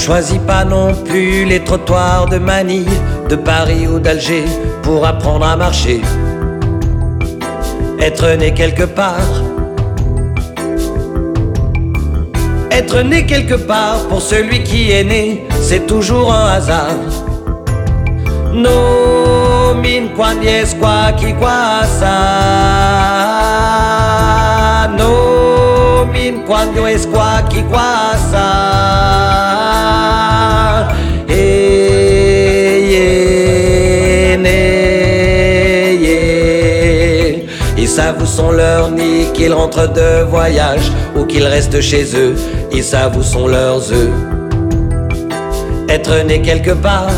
choisit pas non plus les trottoirs de Manille, de Paris ou d'Alger pour apprendre à marcher. Être né quelque part, être né quelque part, pour celui qui est né, c'est toujours un hasard. No min quando es qua qui qua sa. No min quando es qua qui qua sa. Ils savent où sont leurs nids, qu'ils rentrent de voyage ou qu'ils restent chez eux. Ils savent où sont leurs œufs. Être né quelque part,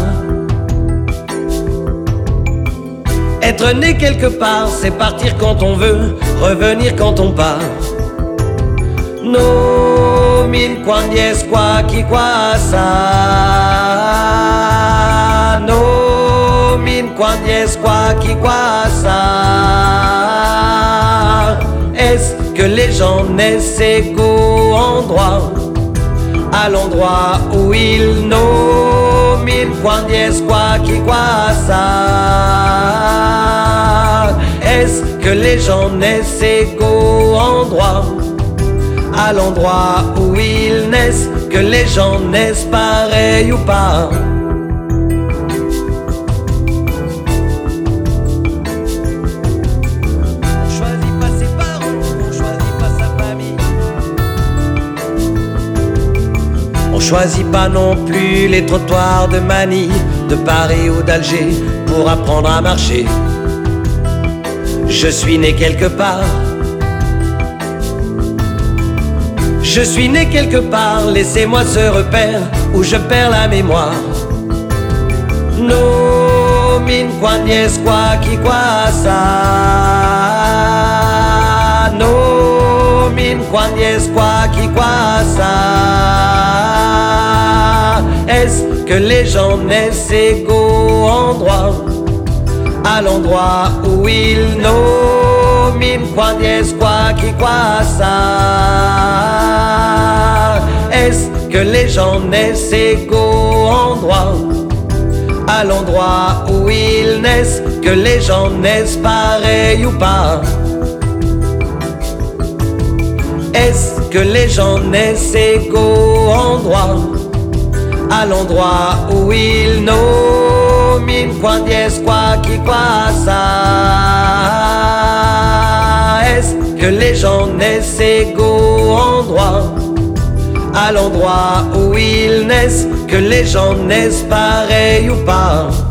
être né quelque part, c'est partir quand on veut, revenir quand on part. No min quando es qua qui qua sa. No min quando es qua qui qua sa. Est-ce que les gens naissent égaux en droit, à l'endroit où ils nominent quando es qua qui qua sa? Est-ce que les gens naissent égaux en droit, à l'endroit où ils naissent? Que les gens naissent pareils ou pas? On choisit pas non plus les trottoirs de Manille, de Paris ou d'Alger pour apprendre à marcher. Je suis né quelque part, je suis né quelque part, laissez-moi ce repère où je perds la mémoire. No min quando es qua qui qua sa. No min quando es qua qui qua sa. Est-ce que les gens naissent égaux en droit, à l'endroit où ils nominent quando es qua qui qua sa? Est-ce que les gens naissent égaux en droit, à l'endroit où ils naissent? Que les gens naissent pareils ou pas? Est-ce que les gens naissent égaux en droit, à l'endroit où ils nominent quando es qua qui qua sa? Est-ce que les gens naissent égaux en droit, à l'endroit où ils naissent? Que les gens naissent pareils ou pas?